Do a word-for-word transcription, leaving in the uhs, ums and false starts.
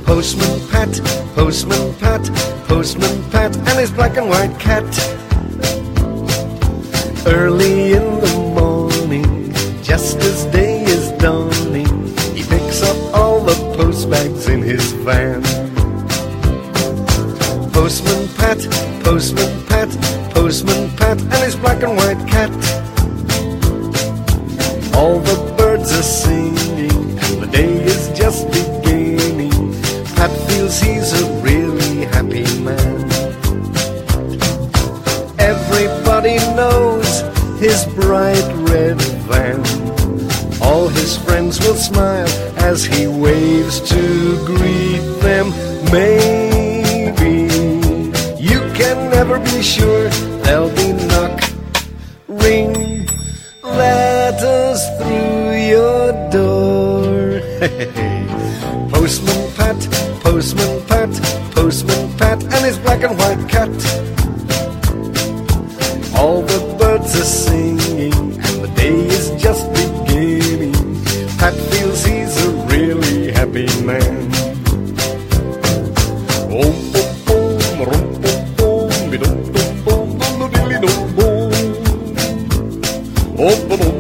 Postman Pat, Postman Pat, Postman Pat, and his black and white cat. Early in the morning, just as day is dawning, he picks up all the post bags in his van. Postman Pat, Postman Pat, Postman Pat, and his black and white cat. All the birds are singing, and the day is just beginning. Pat feels he's a really happy man. Everybody knows his bright red van. All his friends will smile as he waves to greet them. Maybe you can never be sure there'll be knock, ring, letters through your door. Postman Pat, Postman Pat, Postman Pat, and his black and white cat. All the birds are singing, and the day is just beginning. Pat feels he's a really happy man. Oh, boom, boom, rum, boom, boom, be dum, dum, boom, dum, dilly, dum, boom. Oh, boom, boom.